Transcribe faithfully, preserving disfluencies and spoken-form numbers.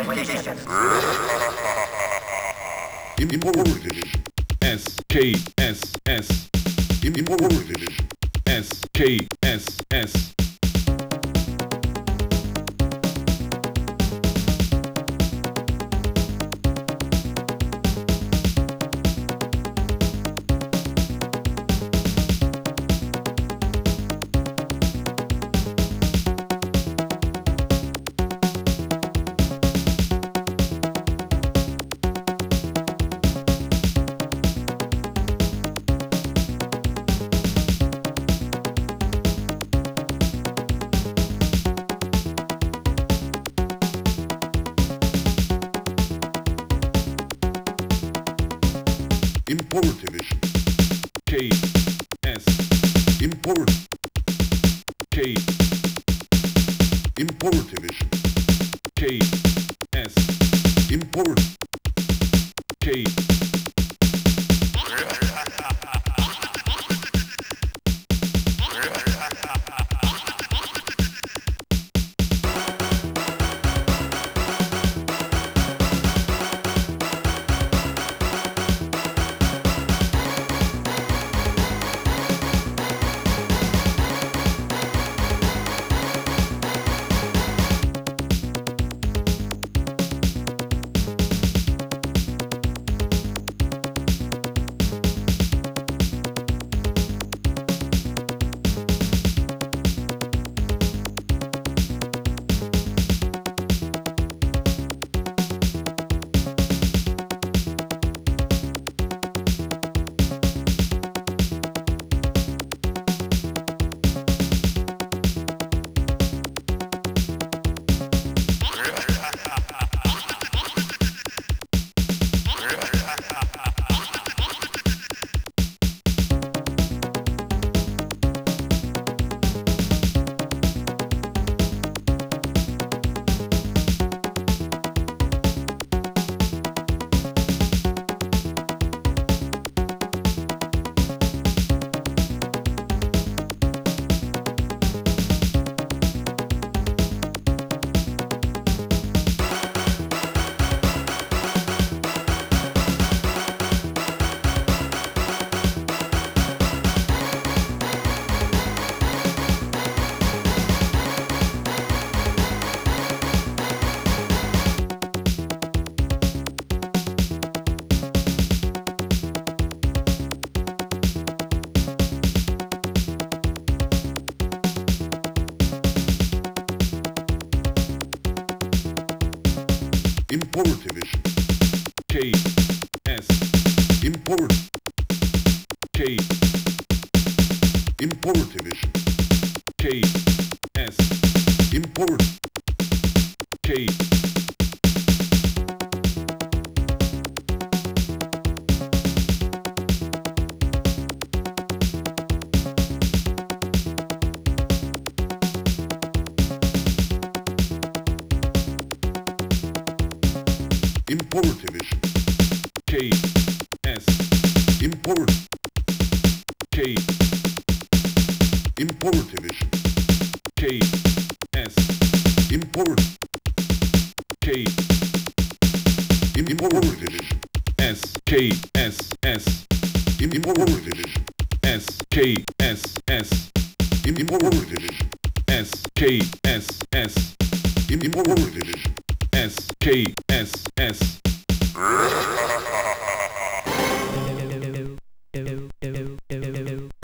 Import Edition. S K S S. Import Edition. S K S S. Import Edition. K S. Import. K. Import Edition. K S. Import. K. Import Edition. K S. Import. K. Import Edition. K S. Import. K. Import Edition. K S. Import. K. Import Edition. K S. Import. K. Import Edition. S K S S. Import Edition. S K S S. Import Edition. S K S S. Import Edition. S K S S.